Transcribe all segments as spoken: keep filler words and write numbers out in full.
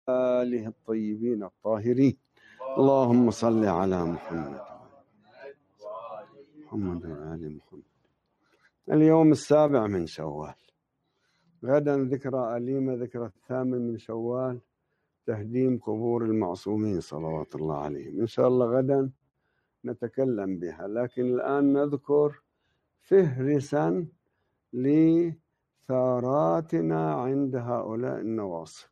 آله الطيبين الطاهرين. اللهم صل على محمد محمد وآل محمد. اليوم السابع من شوال، غدا ذكرى أليمة، ذكرى الثامن من شوال، تهديم قبور المعصومين صلوات الله عليهم. إن شاء الله غدا نتكلم بها، لكن الآن نذكر فهرسا لثاراتنا عند هؤلاء النواصب.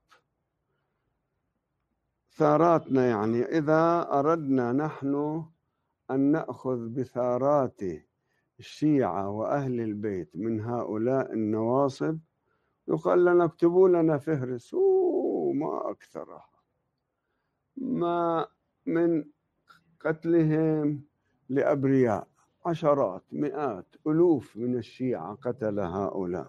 ثاراتنا يعني إذا أردنا نحن أن نأخذ بثارات الشيعة وأهل البيت من هؤلاء النواصب، يقال لنا اكتبوا لنا فهرس. ما أكثرها، ما من قتلهم لأبرياء، عشرات مئات ألوف من الشيعة قتل هؤلاء.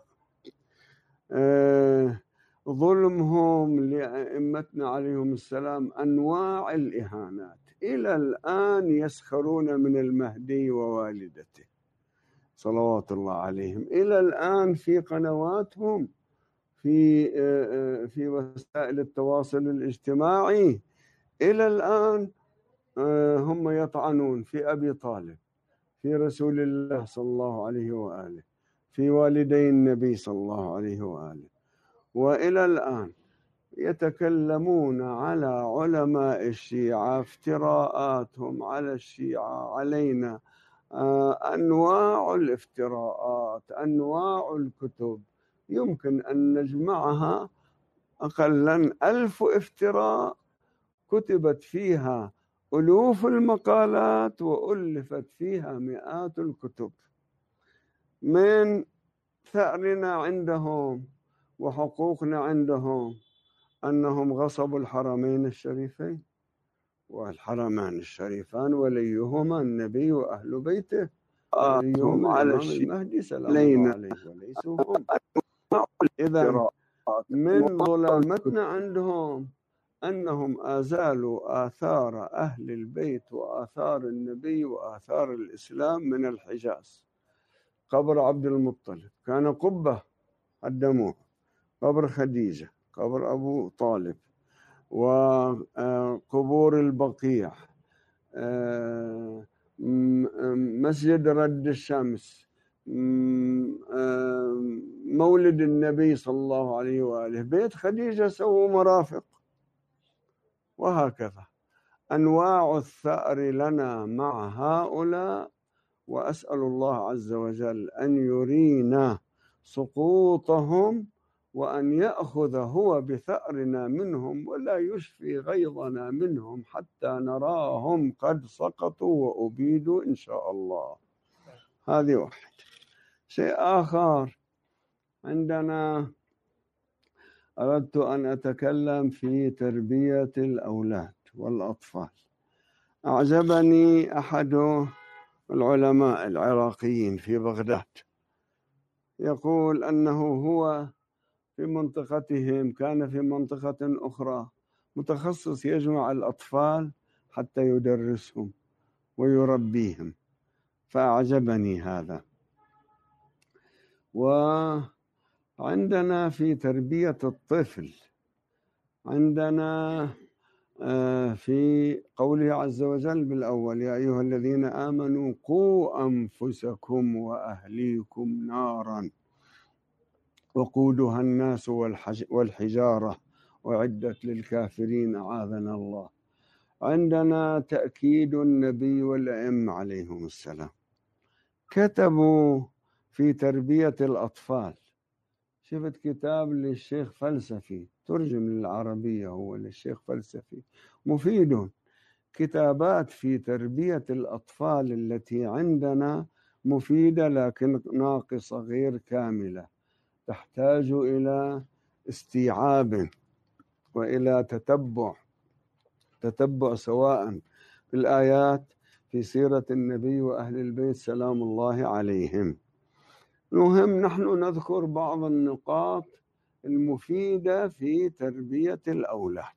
أه ظلمهم لأئمتنا عليهم السلام، أنواع الإهانات. إلى الآن يسخرون من المهدي ووالدته صلوات الله عليهم، إلى الآن في قنواتهم، في في وسائل التواصل الاجتماعي، إلى الآن هم يطعنون في أبي طالب، في رسول الله صلى الله عليه وآله، في والدي النبي صلى الله عليه وآله. وإلى الآن يتكلمون على علماء الشيعة، افتراءاتهم على الشيعة علينا، أنواع الافتراءات، أنواع الكتب يمكن أن نجمعها أقلاً ألف افتراء كتبت فيها ألوف المقالات وألفت فيها مئات الكتب. من ثأرنا عندهم وحقوقنا عندهم أنهم غصبوا الحرمين الشريفين، والحرمان الشريفان وليهما النبي وأهل بيته، وليهم على المهدي سلام الله عليه، وليسوا هم. إذن من ظلامتنا عندهم أنهم آزالوا آثار أهل البيت وآثار النبي وآثار الإسلام من الحجاز. قبر عبد المطلب كان قبة قدموه، قبر خديجة، قبر أبو طالب، وقبور البقيع، مسجد رد الشمس، مولد النبي صلى الله عليه وآله، بيت خديجة سووا مرافق، وهكذا أنواع الثأر لنا مع هؤلاء. وأسأل الله عز وجل أن يرينا سقوطهم، وأن يأخذ هو بثأرنا منهم، ولا يشفي غيظنا منهم حتى نراهم قد سقطوا وأبيدوا إن شاء الله. هذه واحد. شيء آخر، عندنا أردت أن أتكلم في تربية الأولاد والأطفال. أعجبني أحد العلماء العراقيين في بغداد يقول أنه هو في منطقتهم، كان في منطقة أخرى، متخصص يجمع الأطفال حتى يدرسهم ويربيهم، فأعجبني هذا. وعندنا في تربية الطفل، عندنا في قوله عز وجل بالأول: يا أيها الذين آمنوا قوا أنفسكم وأهليكم نارا وقودها الناس والحجارة أعدت للكافرين أعاذنا الله. عندنا تأكيد النبي والأئمة عليهم السلام، كتبوا في تربية الأطفال. شفت كتاب للشيخ فلسفي ترجم للعربية، هو للشيخ فلسفي، مفيد. كتابات في تربية الأطفال التي عندنا مفيدة، لكن ناقصة غير كاملة، تحتاج إلى استيعاب وإلى تتبع تتبع سواء في الآيات، في سيرة النبي وأهل البيت سلام الله عليهم. المهم نحن نذكر بعض النقاط المفيدة في تربية الأولاد.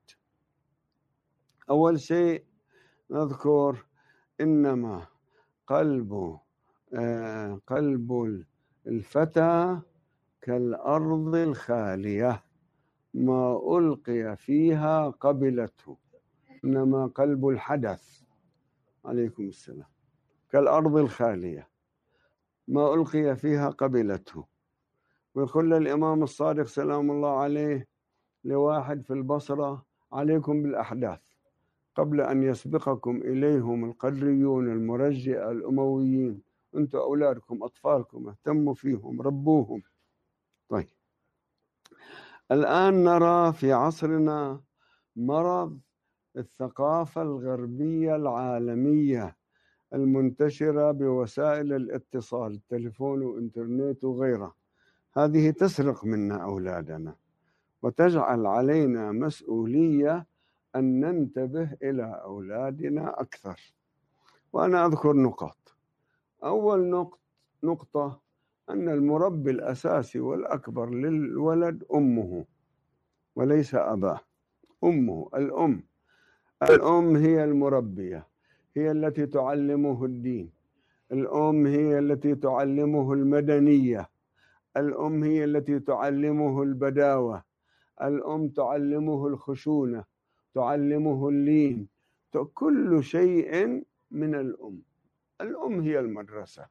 أول شيء نذكر إنما قلب آه قلب الفتى كالأرض الخالية، ما ألقي فيها قبلته، إنما قلب الحدث. عليكم السلام. كالأرض الخالية ما ألقي فيها قبلته. ويقول الإمام الصادق سلام الله عليه لواحد في البصرة: عليكم بالأحداث قبل أن يسبقكم إليهم القدريون المرجئة الأمويين. أنتم أولادكم أطفالكم اهتموا فيهم ربوهم. طيب، الآن نرى في عصرنا مرض الثقافة الغربية العالمية المنتشرة بوسائل الاتصال، التليفون وإنترنت وغيره. هذه تسرق منا أولادنا وتجعل علينا مسؤولية أن ننتبه إلى أولادنا أكثر. وأنا أذكر نقاط. أول نقطة أن المربي الأساسي والأكبر للولد أمه وليس أباه. أمه، الأم الأم هي المربية، هي التي تعلمه الدين. الأم هي التي تعلمه المدنية. الأم هي التي تعلمه البداوة. الأم تعلمه الخشونة، تعلمه اللين، كل شيء من الأم. الأم هي المدرسة.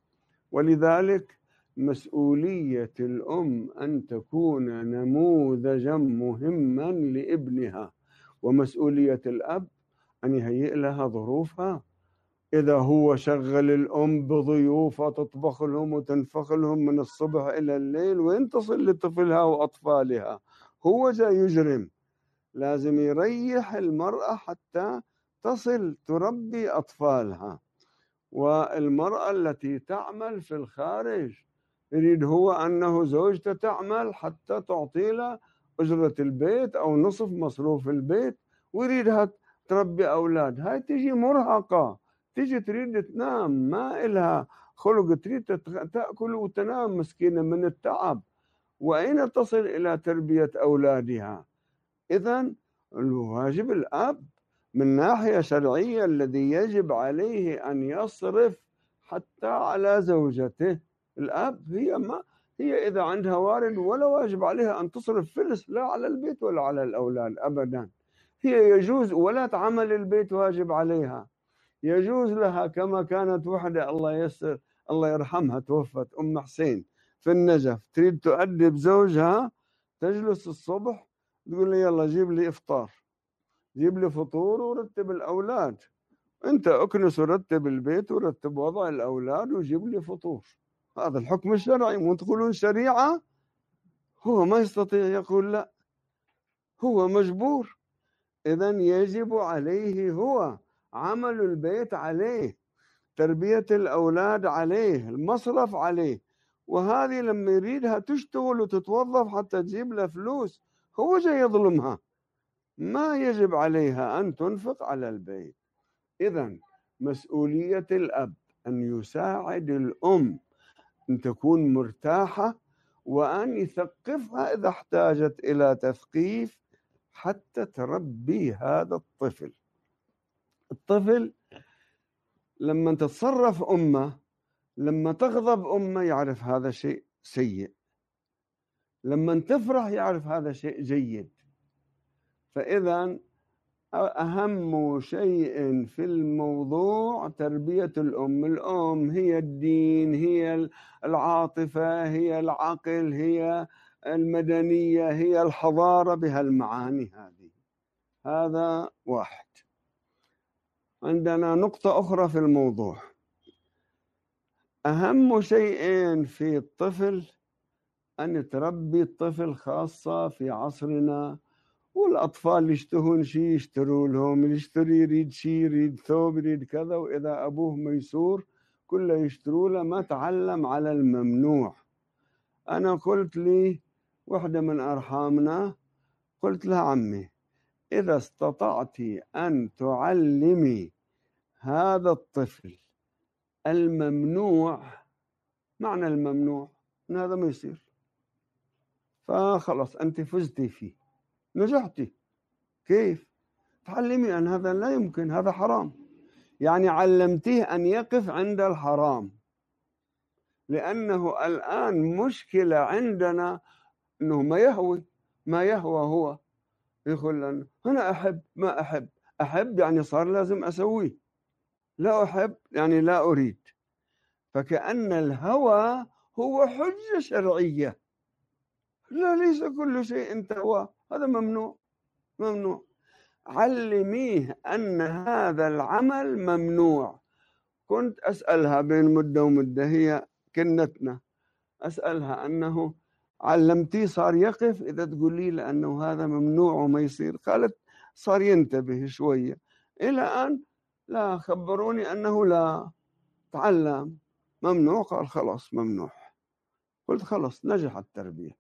ولذلك مسؤولية الأم أن تكون نموذجا مهما لابنها، ومسؤولية الأب أن يهيئ لها ظروفها. إذا هو شغل الأم بضيوفة تطبخ لهم وتنفخ لهم من الصبح إلى الليل، وين تصل لطفلها وأطفالها؟ هو جاي يجرم. لازم يريح المرأة حتى تصل تربي أطفالها. والمرأة التي تعمل في الخارج يريد هو أنه زوجته تعمل حتى تعطي له أجرة البيت أو نصف مصروف البيت، ويريدها تربي أولاد. هاي تجي مرهقة، تجي تريد تنام، ما إلها خلق، تريد تأكل وتنام مسكينة من التعب، وأين تصل إلى تربية أولادها؟ إذن الواجب الأب من ناحية شرعية الذي يجب عليه أن يصرف حتى على زوجته. الأب هي ما هي إذا عندها وارد ولا واجب عليها أن تصرف فلس لا على البيت ولا على الأولاد أبدا. هي يجوز ولا تعمل البيت واجب عليها، يجوز لها كما كانت وحدة الله يسر الله يرحمها توفت أم حسين في النجف، تريد تؤدب زوجها، تجلس الصبح تقول لي يلا جيب لي إفطار، جيب لي فطور ورتب الأولاد. أنت أكنس ورتب البيت ورتب وضع الأولاد وجيب لي فطور. هذا الحكم الشرعي. مو تقولون شريعة؟ هو ما يستطيع يقول لا، هو مجبور. إذن يجب عليه هو، عمل البيت عليه، تربية الأولاد عليه، المصرف عليه. وهذه لما يريدها تشتغل وتتوظف حتى تجيب له فلوس، هو جاي يظلمها. ما يجب عليها أن تنفق على البيت. إذن مسؤولية الأب أن يساعد الأم أن تكون مرتاحة، وأن يثقفها إذا احتاجت إلى تثقيف حتى تربي هذا الطفل. الطفل لما تتصرف أمه، لما تغضب أمه يعرف هذا شيء سيء، لما تفرح يعرف هذا شيء جيد. فإذا أهم شيء في الموضوع تربية الأم. الأم هي الدين، هي العاطفة، هي العقل، هي المدنية، هي الحضارة بهالمعاني هذه. هذا واحد. عندنا نقطة أخرى في الموضوع. أهم شيئين في الطفل أن تربي الطفل، خاصة في عصرنا، والأطفال يشتهون شيء يشتروا لهم، اللي يشتري يريد شيء، يريد ثوب، يريد كذا، وإذا أبوه ميسور كله يشتروا له، ما تعلم على الممنوع. أنا قلت لي واحدة من أرحامنا، قلت لها عمي إذا استطعت أن تعلمي هذا الطفل الممنوع، معنى الممنوع أن هذا ما يصير، فخلص أنت فزتي فيه، نجحتي. كيف؟ تعلمي أن هذا لا يمكن، هذا حرام. يعني علمتيه أن يقف عند الحرام. لأنه الآن مشكلة عندنا أنه ما يهوي، ما يهوى هو، يقول لنا أنا أحب ما أحب، أحب يعني صار لازم أسويه، لا أحب يعني لا أريد. فكأن الهوى هو حجة شرعية. لا، ليس كل شيء هوى، هذا ممنوع ممنوع. علميه أن هذا العمل ممنوع. كنت أسألها بين مدة ومدة، هي كنتنا، أسألها أنه علمتيه صار يقف إذا تقولي له أنه هذا ممنوع وما يصير؟ قالت صار ينتبه شوية، إلى أن لا خبروني أنه لا تعلم ممنوع، قال خلاص ممنوع. قلت خلاص نجح التربية.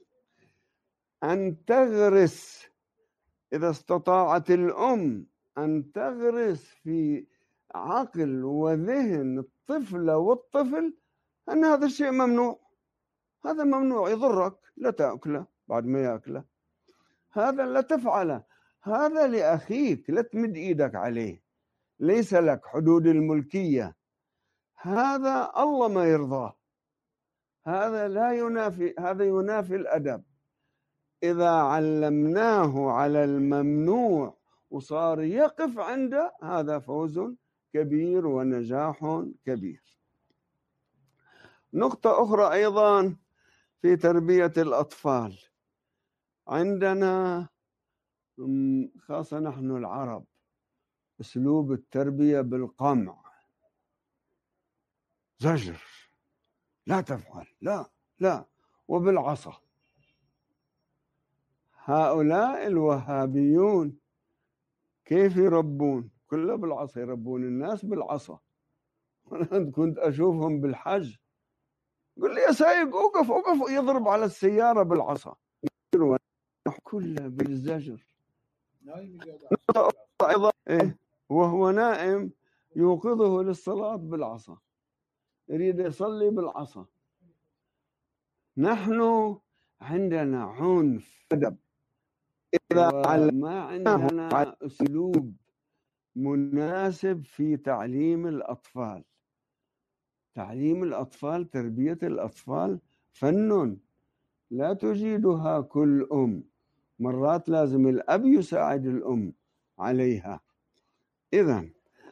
أن تغرس، إذا استطاعت الأم أن تغرس في عقل وذهن الطفلة والطفل أن هذا الشيء ممنوع، هذا ممنوع يضرك، لا تأكله بعد ما يأكله، هذا لا تفعله، هذا لأخيك لا تمد إيدك عليه، ليس لك حدود الملكية، هذا الله ما يرضاه، هذا لا ينافي، هذا ينافي الأدب. إذا علمناه على الممنوع وصار يقف عنده، هذا فوز كبير ونجاح كبير. نقطة أخرى أيضا في تربية الأطفال، عندنا خاصة نحن العرب أسلوب التربية بالقمع، زجر، لا تفعل، لا لا، وبالعصا. هؤلاء الوهابيون كيف يربون؟ كله بالعصا، يربون الناس بالعصا. أنا كنت أشوفهم بالحج، قل لي يا سايق أوقف أوقف، يضرب على السيارة بالعصا، كله بالزجر. إيه؟ وهو نائم يوقظه للصلاة بالعصا، يريد يصلي بالعصا. نحن عندنا عنف أدب، إذا ما عندنا أسلوب مناسب في تعليم الأطفال. تعليم الأطفال، تربية الأطفال فن لا تجيدها كل أم، مرات لازم الأب يساعد الأم عليها. إذن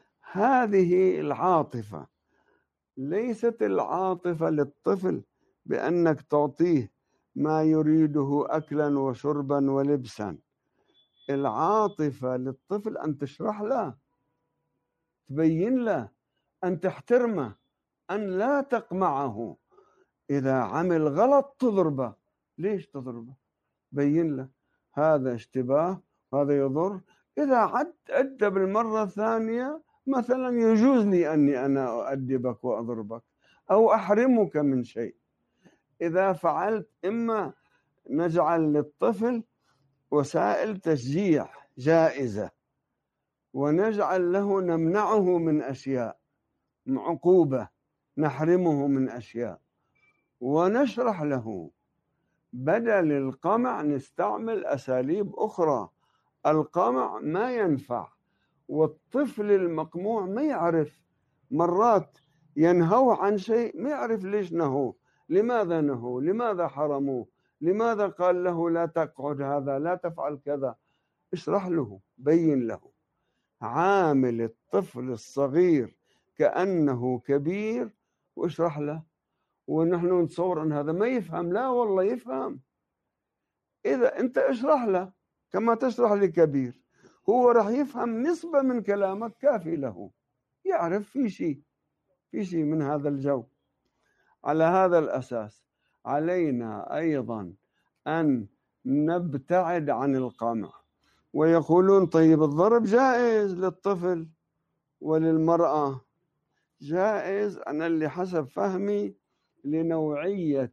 هذه العاطفة ليست العاطفة للطفل بأنك تعطيه ما يريده أكلا وشربا ولبسا. العاطفة للطفل أن تشرح له، تبين له، أن تحترمه، أن لا تقمعه. إذا عمل غلط تضربه، ليش تضربه؟ بين له هذا اشتباه، هذا يضر. إذا عد أدى بالمرة الثانية مثلا يجوز لي أني أنا أؤدبك وأضربك أو أحرمك من شيء. إذا فعلت، إما نجعل للطفل وسائل تشجيع جائزة، ونجعل له نمنعه من أشياء عقوبة، نحرمه من أشياء، ونشرح له. بدل القمع نستعمل أساليب أخرى. القمع ما ينفع، والطفل المقموع ما يعرف، مرات ينهوا عن شيء ما يعرف ليش نهوه، لماذا نهوا، لماذا حرموه، لماذا قال له لا تقعد هذا، لا تفعل كذا. اشرح له، بين له، عامل الطفل الصغير كأنه كبير واشرح له. ونحن نتصور أن هذا ما يفهم، لا والله يفهم. إذا أنت اشرح له كما تشرح لكبير، هو راح يفهم نسبة من كلامك كافي له، يعرف في شيء في شيء من هذا الجو. على هذا الأساس علينا أيضا أن نبتعد عن القمع. ويقولون طيب الضرب جائز للطفل وللمرأة. جائز، أنا اللي حسب فهمي لنوعية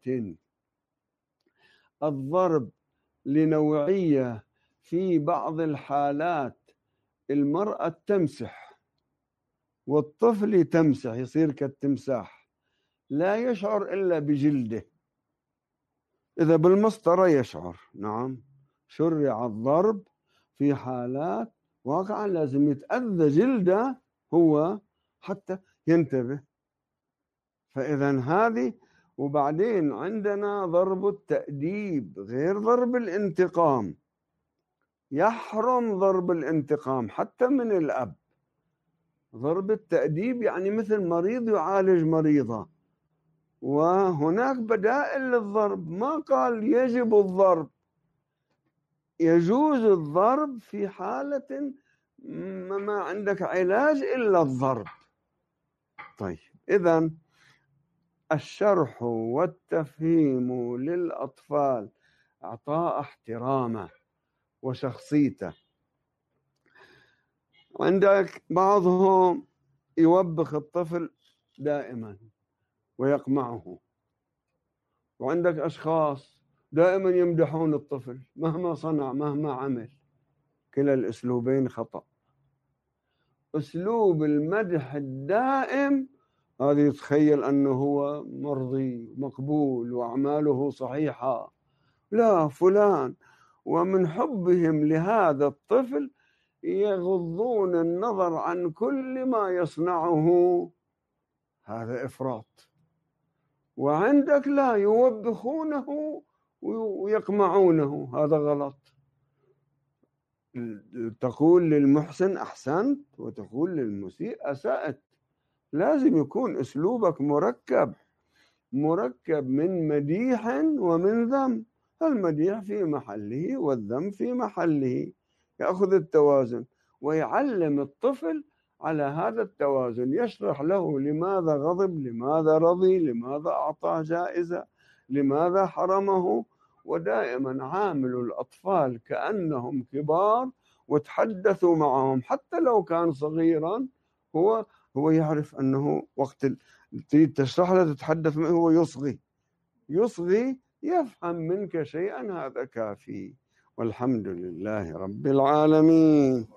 الضرب، لنوعية في بعض الحالات المرأة تمسح والطفل تمسح، يصير كالتمساح، لا يشعر إلا بجلده. إذا بالمسطرة يشعر، نعم، شرع الضرب في حالات واقعا لازم يتأذى جلده هو حتى ينتبه. فإذا هذه، وبعدين عندنا ضرب التأديب غير ضرب الانتقام. يحرم ضرب الانتقام حتى من الأب. ضرب التأديب يعني مثل مريض يعالج مريضة، وهناك بدائل للضرب. ما قال يجب الضرب، يجوز الضرب في حالة ما عندك علاج إلا الضرب. طيب، إذن الشرح والتفهيم للأطفال إعطاء احترامه وشخصيته. عندك بعضهم يوبخ الطفل دائما ويقمعه، وعندك أشخاص دائما يمدحون الطفل مهما صنع مهما عمل. كلا الأسلوبين خطأ. أسلوب المدح الدائم هذا يتخيل أنه هو مرضي مقبول وأعماله صحيحة. لا، فلان. ومن حبهم لهذا الطفل يغضون النظر عن كل ما يصنعه. هذا إفراط. وعندك لا، يوبخونه ويقمعونه. هذا غلط. تقول للمحسن أحسنت وتقول للمسيء أسأت. لازم يكون أسلوبك مركب مركب من مديح ومن ذم. المديح في محله والذم في محله. يأخذ التوازن ويعلم الطفل على هذا التوازن. يشرح له لماذا غضب، لماذا رضي، لماذا أعطاه جائزة، لماذا حرمه. ودائما عاملوا الأطفال كأنهم كبار وتحدثوا معهم. حتى لو كان صغيرا هو هو يعرف أنه وقت تريد تشرح له تتحدث معه هو يصغي يصغي يفهم منك شيئا. هذا كافي. والحمد لله رب العالمين.